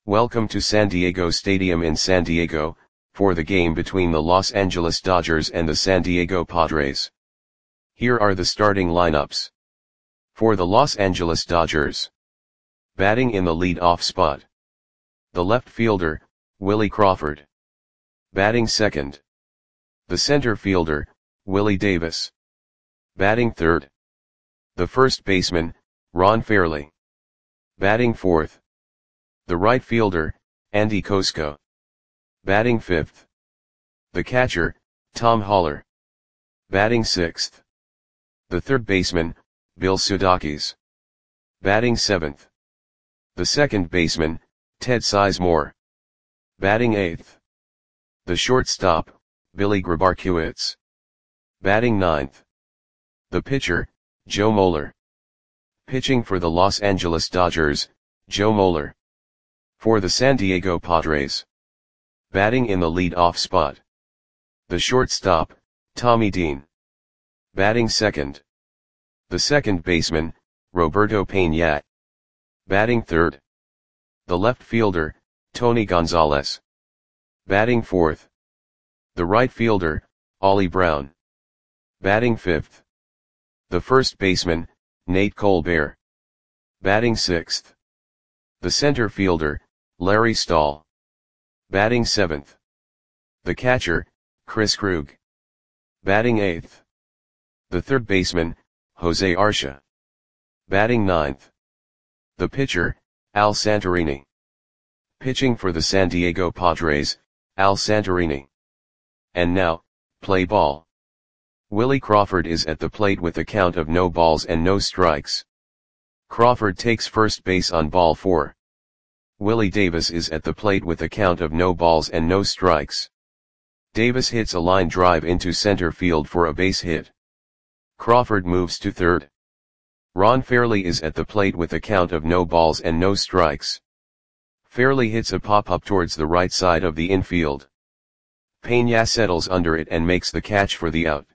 Welcome to San Diego Stadium in San Diego, for the game between the Los Angeles Dodgers and the San Diego Padres. Here are the starting lineups. For the Los Angeles Dodgers. Batting in the lead-off spot. The left fielder, Willie Crawford. Batting second. The center fielder, Willie Davis. Batting third. The first baseman, Ron Fairly. Batting fourth. The right fielder, Andy Kosko. Batting fifth. The catcher, Tom Haller. Batting sixth. The third baseman, Bill Sudakis. Batting seventh. The second baseman, Ted Sizemore. Batting eighth. The shortstop, Billy Grabarkiewicz. Batting ninth. The pitcher, Joe Moeller. Pitching for the Los Angeles Dodgers, Joe Moeller. For the San Diego Padres. Batting in the lead-off spot. The shortstop, Tommy Dean. Batting second. The second baseman, Roberto Peña. Batting third. The left fielder, Tony Gonzalez. Batting fourth. The right fielder, Ollie Brown. Batting fifth. The first baseman, Nate Colbert. Batting sixth. The center fielder, Larry Stahl. Batting seventh. The catcher, Chris Krug. Batting eighth. The third baseman, Jose Arcia. Batting ninth. The pitcher, Al Santorini. Pitching for the San Diego Padres, Al Santorini. And now, play ball. Willie Crawford is at the plate with a count of no balls and no strikes. Crawford takes first base on ball 4. Willie Davis is at the plate with a count of no balls and no strikes. Davis hits a line drive into center field for a base hit. Crawford moves to third. Ron Fairly is at the plate with a count of no balls and no strikes. Fairly hits a pop-up towards the right side of the infield. Peña settles under it and makes the catch for the out.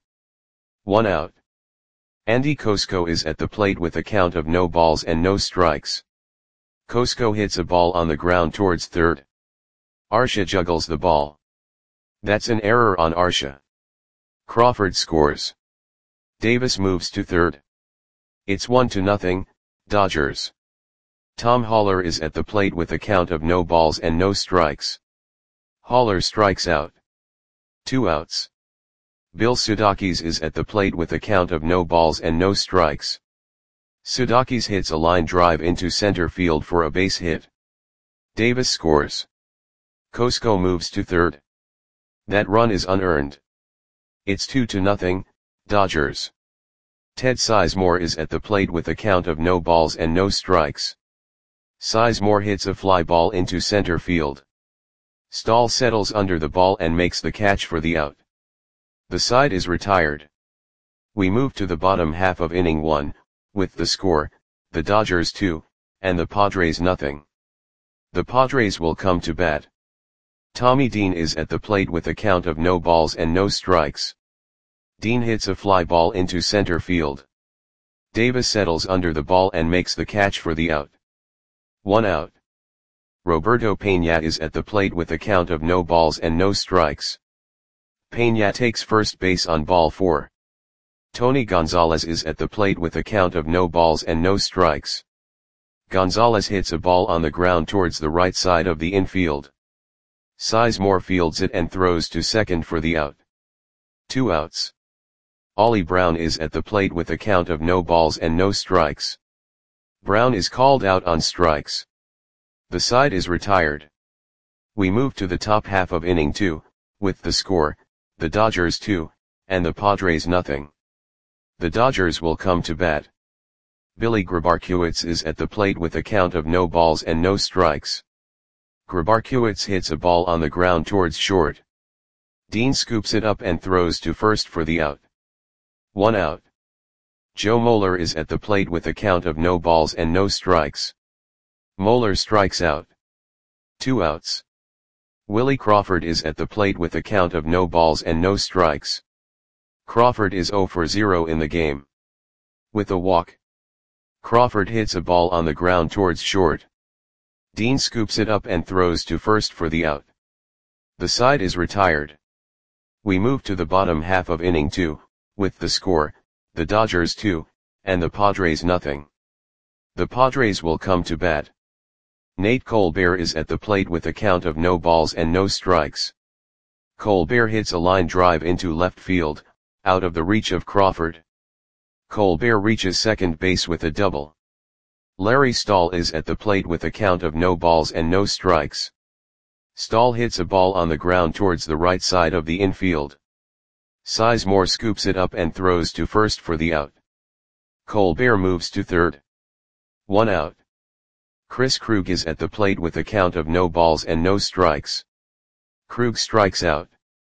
1 out. Andy Kosko is at the plate with a count of no balls and no strikes. Kosko hits a ball on the ground towards third. Arcia juggles the ball. That's an error on Arcia. Crawford scores. Davis moves to third. It's 1-0, Dodgers. Tom Haller is at the plate with a count of no balls and no strikes. Haller strikes out. 2 outs. Bill Sudakis is at the plate with a count of no balls and no strikes. Sudakis hits a line drive into center field for a base hit. Davis scores. Kosko moves to third. That run is unearned. It's 2-0, Dodgers. Ted Sizemore is at the plate with a count of no balls and no strikes. Sizemore hits a fly ball into center field. Stahl settles under the ball and makes the catch for the out. The side is retired. We move to the bottom half of inning 1, with the score, the Dodgers 2, and the Padres nothing. The Padres will come to bat. Tommy Dean is at the plate with a count of no balls and no strikes. Dean hits a fly ball into center field. Davis settles under the ball and makes the catch for the out. 1 out. Roberto Peña is at the plate with a count of no balls and no strikes. Peña takes first base on ball 4. Tony Gonzalez is at the plate with a count of no balls and no strikes. Gonzalez hits a ball on the ground towards the right side of the infield. Sizemore fields it and throws to second for the out. 2 outs. Ollie Brown is at the plate with a count of no balls and no strikes. Brown is called out on strikes. The side is retired. We move to the top half of inning 2, with the score, the Dodgers 2, and the Padres nothing. The Dodgers will come to bat. Billy Grabarkiewicz is at the plate with a count of no balls and no strikes. Grabarkiewicz hits a ball on the ground towards short. Dean scoops it up and throws to first for the out. 1 out. Joe Moeller is at the plate with a count of no balls and no strikes. Moeller strikes out. 2 outs. Willie Crawford is at the plate with a count of no balls and no strikes. Crawford is 0 for 0 in the game. With a walk. Crawford hits a ball on the ground towards short. Dean scoops it up and throws to first for the out. The side is retired. We move to the bottom half of inning 2, with the score, the Dodgers 2, and the Padres nothing. The Padres will come to bat. Nate Colbert is at the plate with a count of no balls and no strikes. Colbert hits a line drive into left field, out of the reach of Crawford. Colbert reaches second base with a double. Larry Stahl is at the plate with a count of no balls and no strikes. Stahl hits a ball on the ground towards the right side of the infield. Sizemore scoops it up and throws to first for the out. Colbert moves to third. 1 out. Chris Krug is at the plate with a count of no balls and no strikes. Krug strikes out.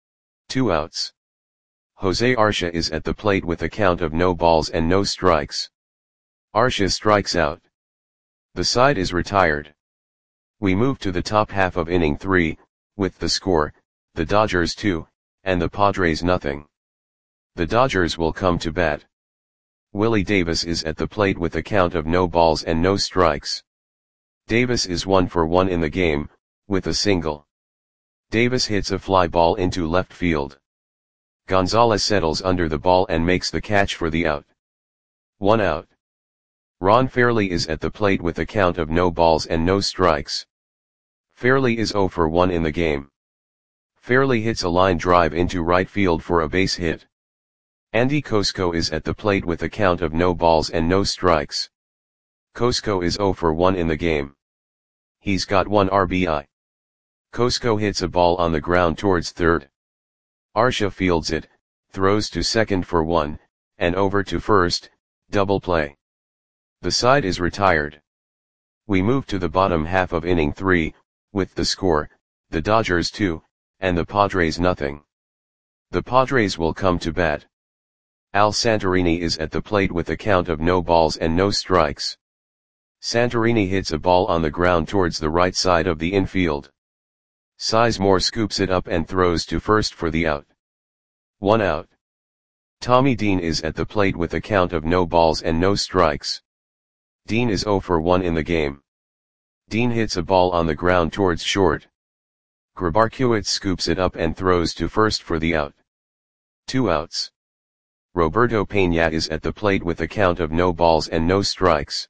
2 outs. Jose Arcia is at the plate with a count of no balls and no strikes. Arcia strikes out. The side is retired. We move to the top half of inning 3, with the score, the Dodgers 2, and the Padres nothing. The Dodgers will come to bat. Willie Davis is at the plate with a count of no balls and no strikes. Davis is 1 for 1 in the game, with a single. Davis hits a fly ball into left field. Gonzalez settles under the ball and makes the catch for the out. 1 out. Ron Fairly is at the plate with a count of no balls and no strikes. Fairly is 0 for 1 in the game. Fairly hits a line drive into right field for a base hit. Andy Kosko is at the plate with a count of no balls and no strikes. Kosko is 0 for 1 in the game. He's got 1 RBI. Kosko hits a ball on the ground towards third. Arcia fields it, throws to second for 1, and over to first, double play. The side is retired. We move to the bottom half of inning 3, with the score, the Dodgers 2, and the Padres nothing. The Padres will come to bat. Al Santorini is at the plate with a count of no balls and no strikes. Santorini hits a ball on the ground towards the right side of the infield. Sizemore scoops it up and throws to first for the out. 1 out. Tommy Dean is at the plate with a count of no balls and no strikes. Dean is 0 for 1 in the game. Dean hits a ball on the ground towards short. Grabarkewicz scoops it up and throws to first for the out. 2 outs. Roberto Peña is at the plate with a count of no balls and no strikes.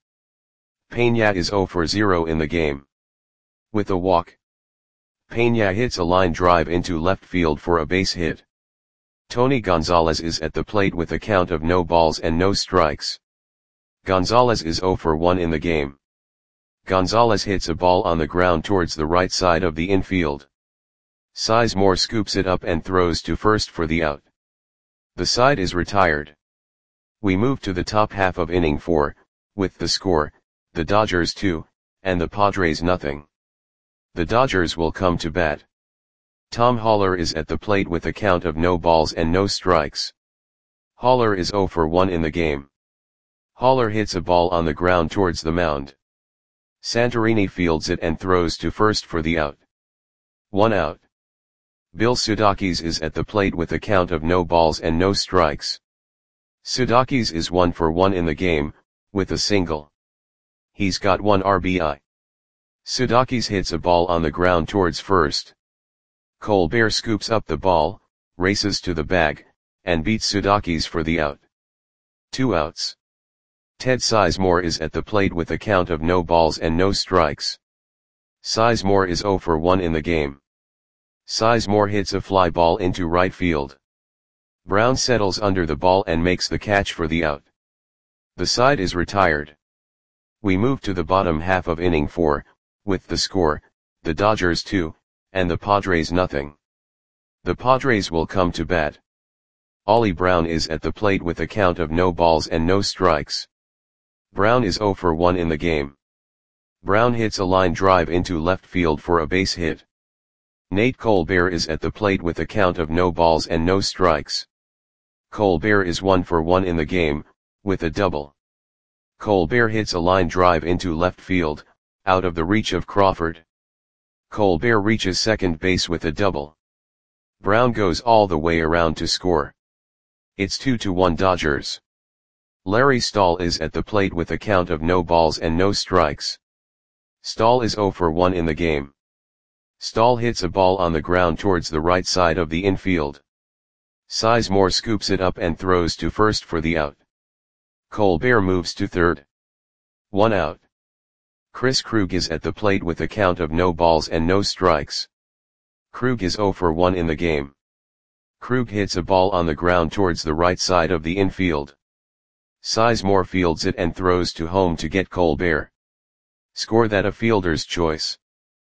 Peña is 0 for 0 in the game. With a walk. Peña hits a line drive into left field for a base hit. Tony Gonzalez is at the plate with a count of no balls and no strikes. Gonzalez is 0 for 1 in the game. Gonzalez hits a ball on the ground towards the right side of the infield. Sizemore scoops it up and throws to first for the out. The side is retired. We move to the top half of inning 4, with the score, the Dodgers 2, and the Padres nothing. The Dodgers will come to bat. Tom Haller is at the plate with a count of no balls and no strikes. Haller is 0 for 1 in the game. Haller hits a ball on the ground towards the mound. Santorini fields it and throws to first for the out. 1 out. Bill Sudakis is at the plate with a count of no balls and no strikes. Sudakis is 1 for 1 in the game, with a single. He's got 1 RBI. Sudakis hits a ball on the ground towards first. Colbert scoops up the ball, races to the bag, and beats Sudakis for the out. 2 outs. Ted Sizemore is at the plate with a count of no balls and no strikes. Sizemore is 0 for 1 in the game. Sizemore hits a fly ball into right field. Brown settles under the ball and makes the catch for the out. The side is retired. We move to the bottom half of inning 4, with the score, the Dodgers 2, and the Padres nothing. The Padres will come to bat. Ollie Brown is at the plate with a count of no balls and no strikes. Brown is 0 for 1 in the game. Brown hits a line drive into left field for a base hit. Nate Colbert is at the plate with a count of no balls and no strikes. Colbert is 1 for 1 in the game, with a double. Colbert hits a line drive into left field, out of the reach of Crawford. Colbert reaches second base with a double. Brown goes all the way around to score. It's 2-1 Dodgers. Larry Stahl is at the plate with a count of no balls and no strikes. Stahl is 0 for 1 in the game. Stahl hits a ball on the ground towards the right side of the infield. Sizemore scoops it up and throws to first for the out. Colbert moves to third. 1 out. Chris Krug is at the plate with a count of no balls and no strikes. Krug is 0 for 1 in the game. Krug hits a ball on the ground towards the right side of the infield. Sizemore fields it and throws to home to get Colbert. Score that a fielder's choice.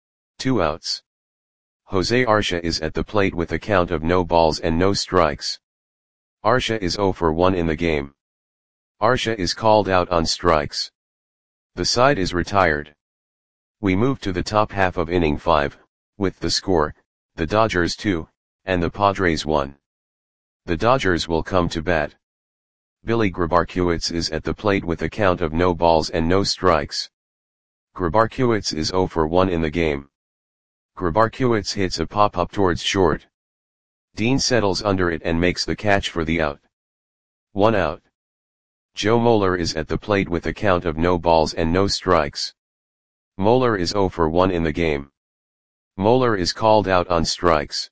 2 outs. Jose Arcia is at the plate with a count of no balls and no strikes. Arcia is 0 for 1 in the game. Arcia is called out on strikes. The side is retired. We move to the top half of inning 5, with the score, the Dodgers 2, and the Padres 1. The Dodgers will come to bat. Billy Grabarkiewicz is at the plate with a count of no balls and no strikes. Grabarkiewicz is 0 for 1 in the game. Grabarkiewicz hits a pop-up towards short. Dean settles under it and makes the catch for the out. 1 out. Joe Moeller is at the plate with a count of no balls and no strikes. Moeller is 0 for 1 in the game. Moeller is called out on strikes.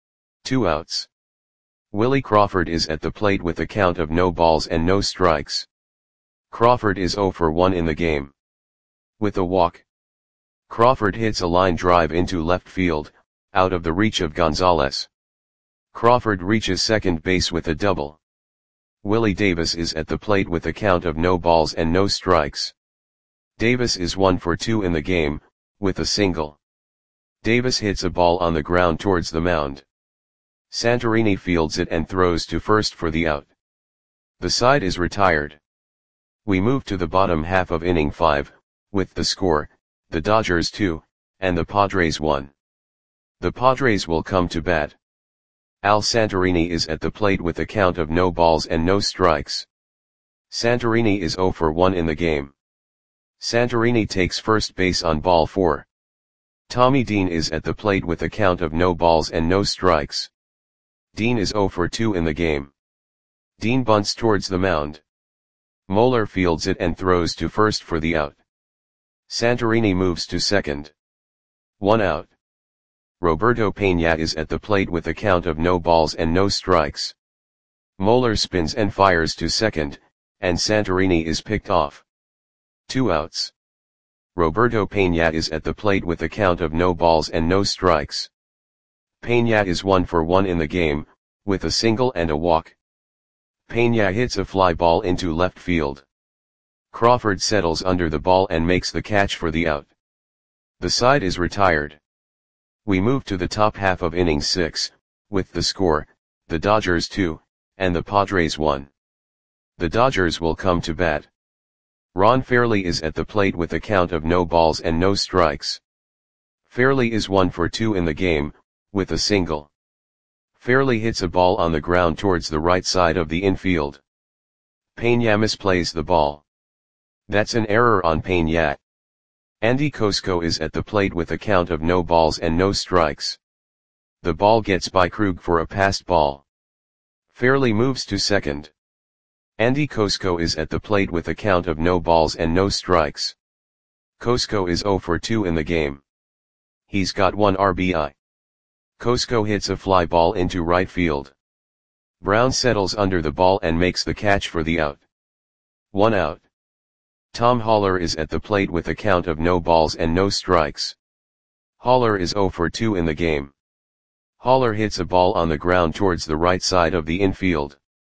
2 outs. Willie Crawford is at the plate with a count of no balls and no strikes. Crawford is 0 for 1 in the game. With a walk. Crawford hits a line drive into left field, out of the reach of Gonzalez. Crawford reaches second base with a double. Willie Davis is at the plate with a count of no balls and no strikes. Davis is 1 for 2 in the game, with a single. Davis hits a ball on the ground towards the mound. Santorini fields it and throws to first for the out. The side is retired. We move to the bottom half of inning 5, with the score, the Dodgers 2, and the Padres 1. The Padres will come to bat. Al Santorini is at the plate with a count of no balls and no strikes. Santorini is 0 for 1 in the game. Santorini takes first base on ball 4. Tommy Dean is at the plate with a count of no balls and no strikes. Dean is 0 for 2 in the game. Dean bunts towards the mound. Moeller fields it and throws to first for the out. Santorini moves to second. 1 out. Roberto Peña is at the plate with a count of no balls and no strikes. Moeller spins and fires to second, and Santorini is picked off. 2 outs. Roberto Peña is at the plate with a count of no balls and no strikes. Peña is 1 for 1 in the game, with a single and a walk. Peña hits a fly ball into left field. Crawford settles under the ball and makes the catch for the out. The side is retired. We move to the top half of inning 6, with the score, the Dodgers 2, and the Padres 1. The Dodgers will come to bat. Ron Fairly is at the plate with a count of no balls and no strikes. Fairly is 1 for 2 in the game, with a single. Fairly hits a ball on the ground towards the right side of the infield. Peña misplays the ball. That's an error on Peña. Andy Cosco is at the plate with a count of no balls and no strikes. The ball gets by Krug for a passed ball. Fairly moves to second. Andy Cosco is at the plate with a count of no balls and no strikes. Cosco is 0 for 2 in the game. He's got 1 RBI. Cosco hits a fly ball into right field. Brown settles under the ball and makes the catch for the out. 1 out. Tom Haller is at the plate with a count of no balls and no strikes. Haller is 0 for 2 in the game. Haller hits a ball on the ground towards the right side of the infield.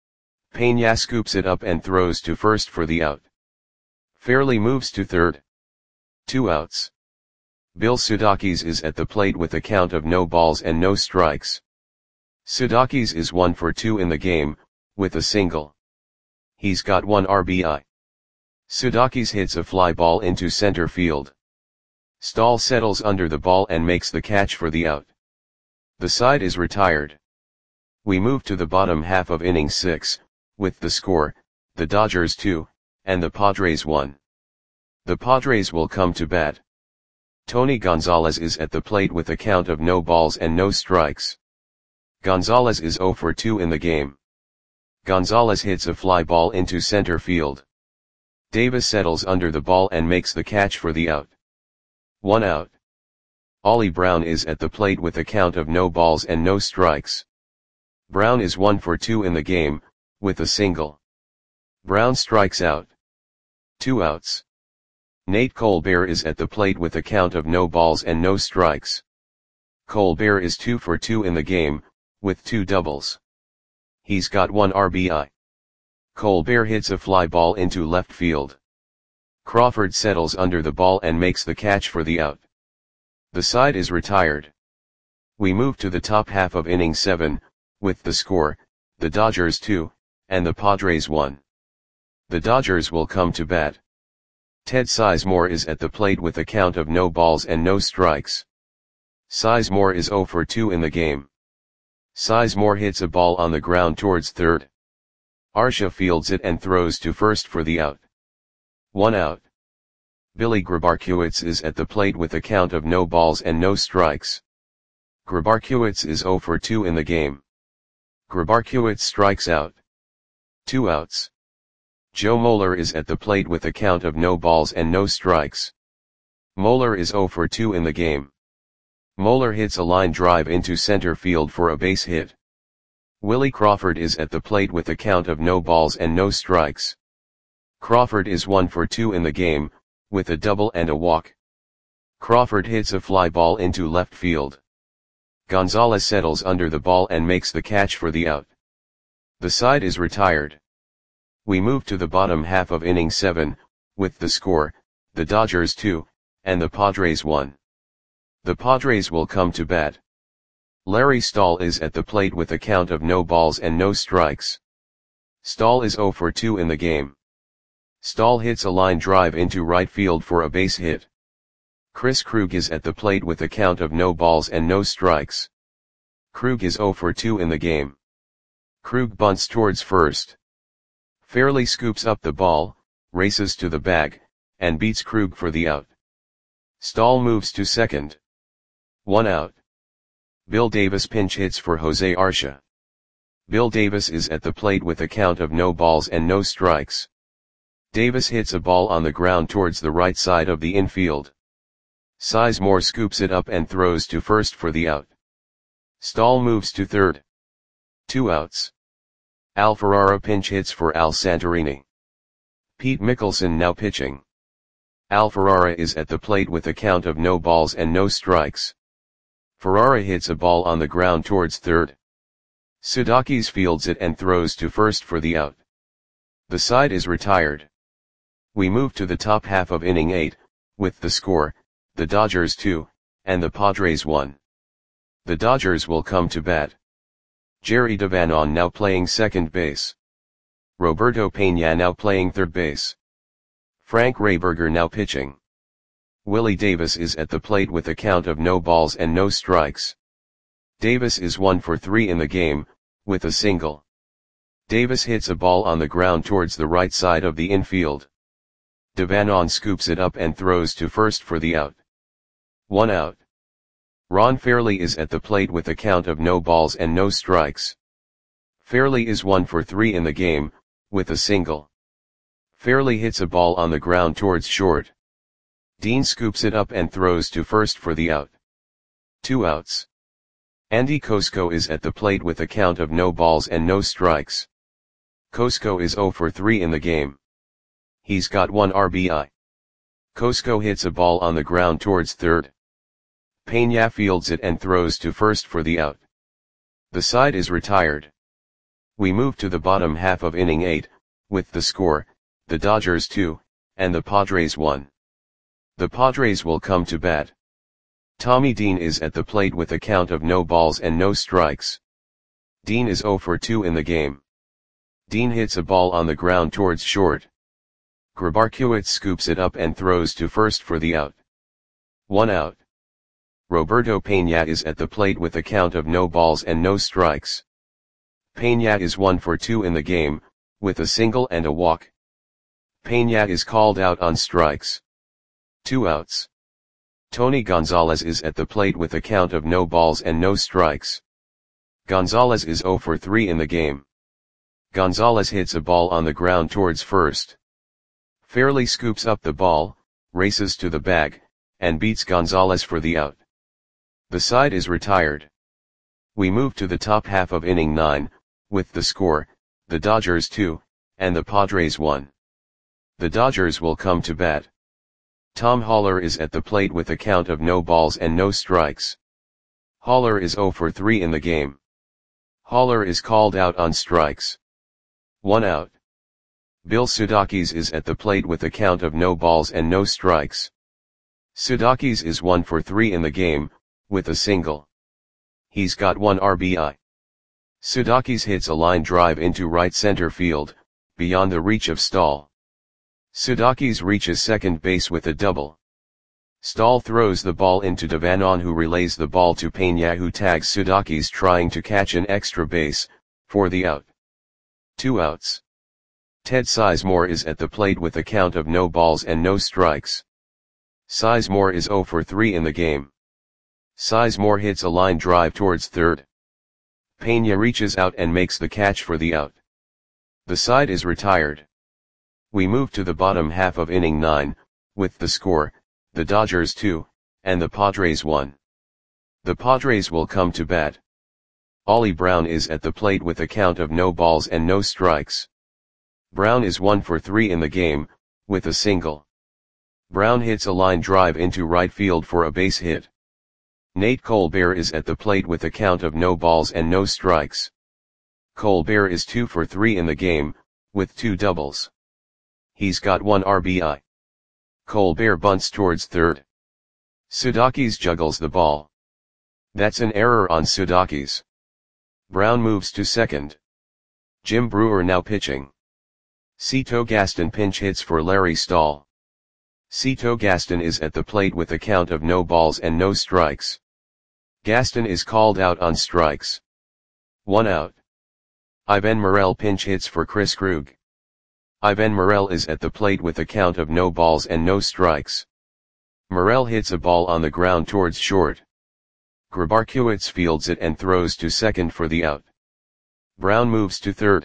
Peña scoops it up and throws to first for the out. Fairly moves to third. 2 outs. Bill Sudakis is at the plate with a count of no balls and no strikes. Sudakis is 1 for 2 in the game, with a single. He's got 1 RBI. Sudakis hits a fly ball into center field. Stahl settles under the ball and makes the catch for the out. The side is retired. We move to the bottom half of inning 6, with the score, the Dodgers 2, and the Padres 1. The Padres will come to bat. Tony Gonzalez is at the plate with a count of no balls and no strikes. Gonzalez is 0 for 2 in the game. Gonzalez hits a fly ball into center field. Davis settles under the ball and makes the catch for the out. 1 out. Ollie Brown is at the plate with a count of no balls and no strikes. Brown is 1 for 2 in the game, with a single. Brown strikes out. 2 outs. Nate Colbert is at the plate with a count of no balls and no strikes. Colbert is 2 for 2 in the game, with 2 doubles. He's got 1 RBI. Colbert hits a fly ball into left field. Crawford settles under the ball and makes the catch for the out. The side is retired. We move to the top half of inning 7, with the score, the Dodgers 2, and the Padres 1. The Dodgers will come to bat. Ted Sizemore is at the plate with a count of no balls and no strikes. Sizemore is 0 for 2 in the game. Sizemore hits a ball on the ground towards third. Arcia fields it and throws to first for the out. 1 out. Billy Grabarkiewicz is at the plate with a count of no balls and no strikes. Grabarkiewicz is 0 for 2 in the game. Grabarkiewicz strikes out. 2 outs. Joe Moeller is at the plate with a count of no balls and no strikes. Moeller is 0 for 2 in the game. Moeller hits a line drive into center field for a base hit. Willie Crawford is at the plate with a count of no balls and no strikes. Crawford is 1 for 2 in the game, with a double and a walk. Crawford hits a fly ball into left field. Gonzalez settles under the ball and makes the catch for the out. The side is retired. We move to the bottom half of inning 7, with the score, the Dodgers 2, and the Padres 1. The Padres will come to bat. Larry Stahl is at the plate with a count of no balls and no strikes. Stahl is 0 for 2 in the game. Stahl hits a line drive into right field for a base hit. Chris Krug is at the plate with a count of no balls and no strikes. Krug is 0 for 2 in the game. Krug bunts towards first. Fairley scoops up the ball, races to the bag, and beats Krug for the out. Stahl moves to second. 1 out. Bill Davis pinch hits for Jose Arcia. Bill Davis is at the plate with a count of no balls and no strikes. Davis hits a ball on the ground towards the right side of the infield. Sizemore scoops it up and throws to first for the out. Stahl moves to third. 2 outs. Al Ferrara pinch hits for Al Santorini. Pete Mickelson now pitching. Al Ferrara is at the plate with a count of no balls and no strikes. Ferrara hits a ball on the ground towards third. Sudakis fields it and throws to first for the out. The side is retired. We move to the top half of inning 8, with the score, the Dodgers 2, and the Padres 1. The Dodgers will come to bat. Jerry Devanon now playing second base. Roberto Peña now playing third base. Frank Rayberger now pitching. Willie Davis is at the plate with a count of no balls and no strikes. Davis is 1 for 3 in the game, with a single. Davis hits a ball on the ground towards the right side of the infield. Devanon scoops it up and throws to first for the out. 1 out. Ron Fairley is at the plate with a count of no balls and no strikes. Fairley is 1 for 3 in the game, with a single. Fairley hits a ball on the ground towards short. Dean scoops it up and throws to first for the out. 2 outs. Andy Kosko is at the plate with a count of no balls and no strikes. Kosko is 0 for 3 in the game. He's got 1 RBI. Kosko hits a ball on the ground towards third. Peña fields it and throws to first for the out. The side is retired. We move to the bottom half of inning 8, with the score, the Dodgers 2, and the Padres 1. The Padres will come to bat. Tommy Dean is at the plate with a count of no balls and no strikes. Dean is 0 for 2 in the game. Dean hits a ball on the ground towards short. Grabarkiewicz scoops it up and throws to first for the out. 1 out. Roberto Peña is at the plate with a count of no balls and no strikes. Peña is 1 for 2 in the game, with a single and a walk. Peña is called out on strikes. 2 outs. Tony Gonzalez is at the plate with a count of no balls and no strikes. Gonzalez is 0 for 3 in the game. Gonzalez hits a ball on the ground towards first. Fairley scoops up the ball, races to the bag, and beats Gonzalez for the out. The side is retired. We move to the top half of inning 9, with the score, the Dodgers 2, and the Padres 1. The Dodgers will come to bat. Tom Haller is at the plate with a count of no balls and no strikes. Haller is 0 for 3 in the game. Haller is called out on strikes. 1 out. Bill Sudakis is at the plate with a count of no balls and no strikes. Sudakis is 1 for 3 in the game, with a single. He's got 1 RBI. Sudakis hits a line drive into right center field, beyond the reach of Stahl. Sudakis reaches second base with a double. Stahl throws the ball into Devanon, who relays the ball to Peña, who tags Sudakis trying to catch an extra base, for the out. 2 outs. Ted Sizemore is at the plate with a count of no balls and no strikes. Sizemore is 0 for 3 in the game. Sizemore hits a line drive towards third. Peña reaches out and makes the catch for the out. The side is retired. We move to the bottom half of inning 9, with the score, the Dodgers 2, and the Padres 1. The Padres will come to bat. Ollie Brown is at the plate with a count of no balls and no strikes. Brown is 1 for 3 in the game, with a single. Brown hits a line drive into right field for a base hit. Nate Colbert is at the plate with a count of no balls and no strikes. Colbert is 2 for 3 in the game, with 2 doubles. He's got 1 RBI. Colbert bunts towards third. Sudakis juggles the ball. That's an error on Sudakis. Brown moves to second. Jim Brewer now pitching. Cito Gaston pinch hits for Larry Stahl. Cito Gaston is at the plate with a count of no balls and no strikes. Gaston is called out on strikes. 1 out. Ivan Morel pinch hits for Chris Krug. Ivan Morel is at the plate with a count of no balls and no strikes. Morel hits a ball on the ground towards short. Grabarkiewicz fields it and throws to second for the out. Brown moves to third.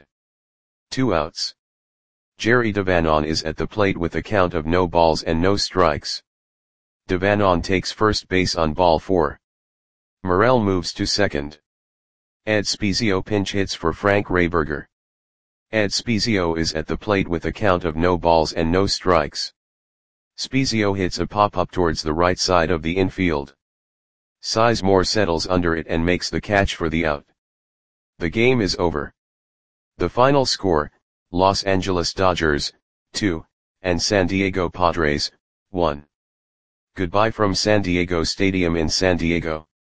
2 outs. Jerry Devanon is at the plate with a count of no balls and no strikes. Devanon takes first base on ball 4. Morel moves to second. Ed Spezio pinch hits for Frank Rayberger. Ed Spezio is at the plate with a count of no balls and no strikes. Spezio hits a pop-up towards the right side of the infield. Sizemore settles under it and makes the catch for the out. The game is over. The final score, Los Angeles Dodgers, 2, and San Diego Padres, 1. Goodbye from San Diego Stadium in San Diego.